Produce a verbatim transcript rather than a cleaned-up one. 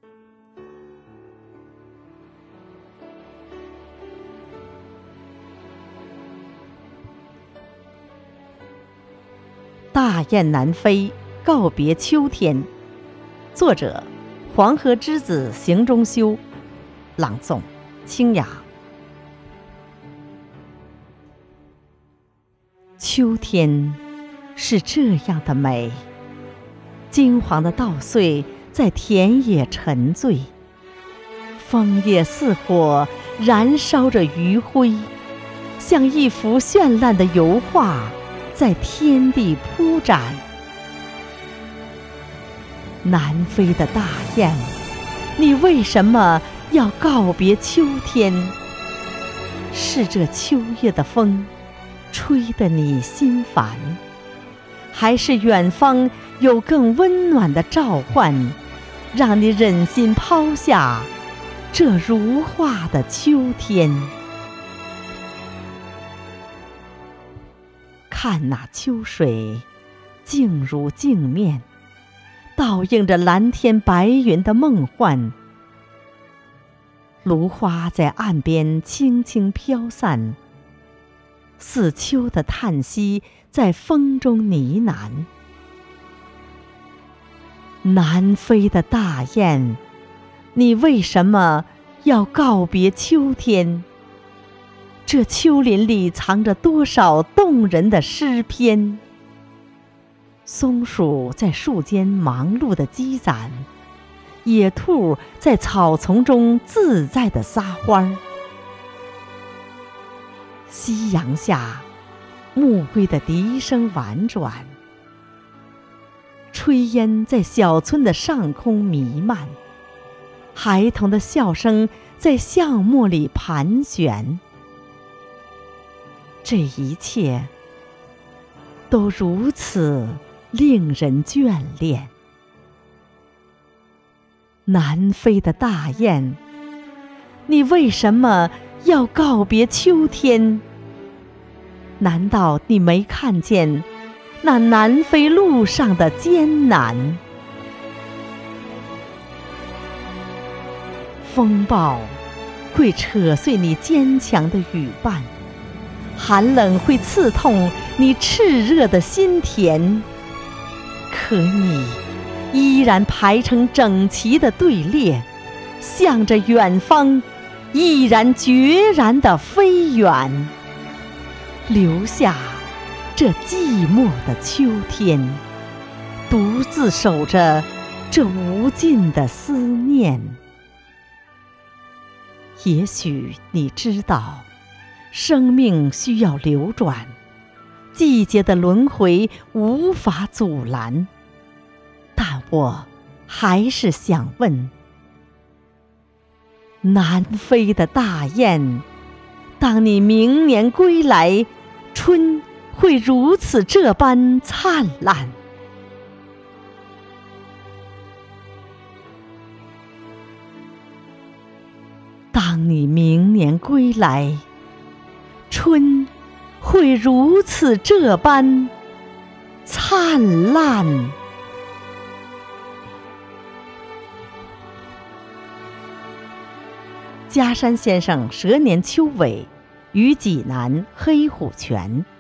大雁南飞，告别秋天。作者：黄河之子行中修。朗诵：清雅。秋天是这样的美，金黄的稻穗在田野沉醉，枫叶似火，燃烧着余晖，像一幅绚烂的油画在天地铺展。南飞的大雁，你为什么要告别秋天？是这秋夜的风吹得你心烦，还是远方有更温暖的召唤，让你忍心抛下这如画的秋天？看那秋水静如镜面，倒映着蓝天白云的梦幻。芦花在岸边轻轻飘散，似秋的叹息在风中呢喃。南飞的大雁，你为什么要告别秋天？这秋林里藏着多少动人的诗篇？松鼠在树间忙碌地积攒，野兔在草丛中自在地撒欢儿。夕阳下，暮归的笛声婉转，炊烟在小村的上空弥漫，孩童的笑声在巷陌里盘旋。这一切都如此令人眷恋。南飞的大雁，你为什么要告别秋天？难道你没看见那南飞路上的艰难？风暴会扯碎你坚强的羽瓣，寒冷会刺痛你炽热的心田，可你依然排成整齐的队列，向着远方毅然决然地飞远，留下这寂寞的秋天，独自守着这无尽的思念。也许你知道，生命需要流转，季节的轮回无法阻拦，但我还是想问：南飞的大雁，当你明年归来，春会如此这般灿烂？当你明年归来，春会如此这般灿烂？嘉山先生蛇年秋尾于济南黑虎泉。